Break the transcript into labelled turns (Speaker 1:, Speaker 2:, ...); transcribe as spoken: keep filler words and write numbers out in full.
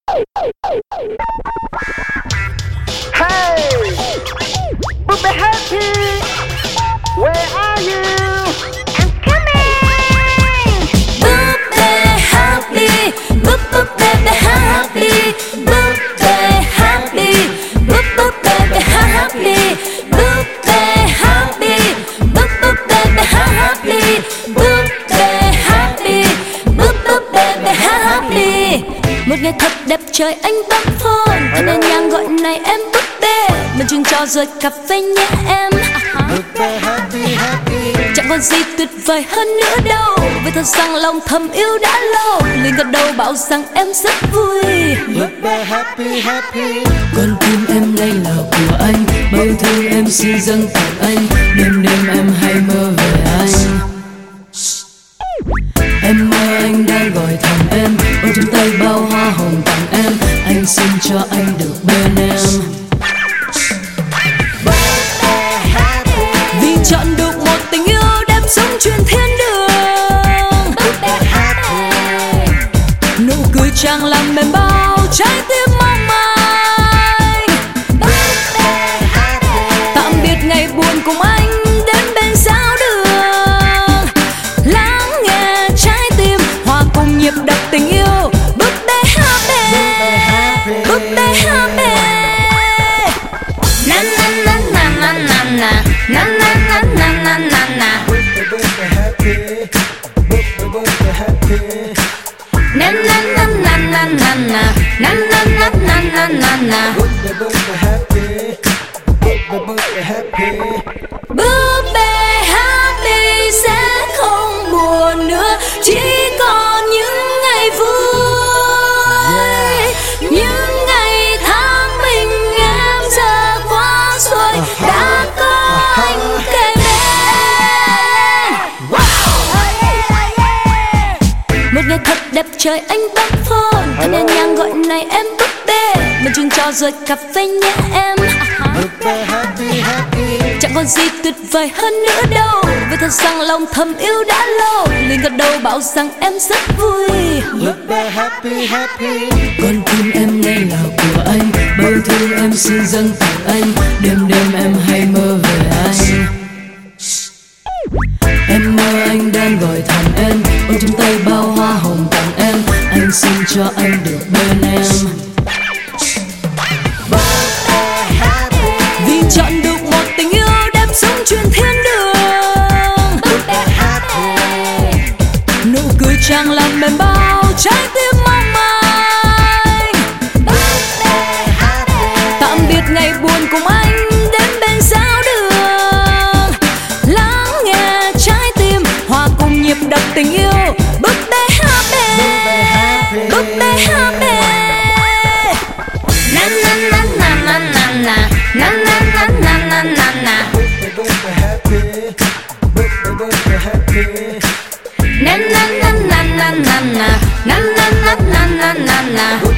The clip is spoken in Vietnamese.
Speaker 1: Hey, Birthday Happy, where are you?
Speaker 2: I'm coming. Birthday Happy, boop boop baby happy. Birthday Happy, boop boop baby happy. Birthday Happy, boop boop baby happy. Birthday Happy, boop boop baby happy. Một ngày thật đẹp trời anh bấm phone, cho nên nhang gọi này em búp bê. Mình chừng trò rồi cà phê nhé em.
Speaker 1: Birthday Happy Happy,
Speaker 2: Chẳng còn gì tuyệt vời hơn nữa đâu, vì thật rằng lòng thầm yêu đã lâu. Liền gật đầu bảo rằng em rất vui.
Speaker 1: Birthday Happy Happy,
Speaker 2: Con tim em nay là của anh, bao yêu thương em xin dâng tặng anh. Đêm đêm em hay mơ về anh. Em mơ anh đang gọi thầm em, ôm trong tay bao hoa hồng tặng em. Anh xin cho anh được bên em. Vì chọn được một tình yêu đẹp giống truyền thiên đường. Nụ cười chàng làm mềm bao trái tim mong manh. Tạm biệt ngày buồn cùng anh đến bên sao đường. Lắng nghe trái tim hòa cùng nhịp đập tình yêu. Birthday happy, birthday happy. Na na na na na na na na na na na na na.
Speaker 1: Birthday Happy, Birthday Happy,
Speaker 2: Na na na na na na na na na na na na na.
Speaker 1: Birthday Happy, Birthday Happy.
Speaker 2: Birthday happy sẽ không buồn nữa, chỉ còn những ngày vui. Những ngày tháng bình em giờ qua rồi, đã có anh kề bên. Một ngày thật đẹp trời anh bấm phone, cho nên nhang gọi này em búp bê. Mình chừng trò rồi cà phê nhé em.
Speaker 1: Birthday Happy Happy,
Speaker 2: Chẳng còn gì tuyệt vời hơn nữa đâu, vì thật rằng lòng thầm yêu đã lâu. Liền gật đầu bảo rằng em rất vui.
Speaker 1: Birthday Happy Happy,
Speaker 2: Con tim em nay là của anh, bao yêu thương em xin dâng tặng anh. Đêm đêm em hay mơ về anh. Em mơ anh đang gọi thầm em, ôm trong tay bao hoa hồng tặng em. Anh xin cho anh được bên em. Vì chọn được một tình yêu đẹp giống truyền thiên đường. Nụ cười chàng làm mềm bao trái tim mong manh. Tạm biệt ngày buồn cùng anh đến bên sao đường. Lắng nghe trái tim hòa cùng nhịp đập tình yêu. Birthday happy, birthday happy. Na na na na na na na na na na na na na.
Speaker 1: Birthday Happy, Birthday Happy,
Speaker 2: Na na na na na na na na na na na na na.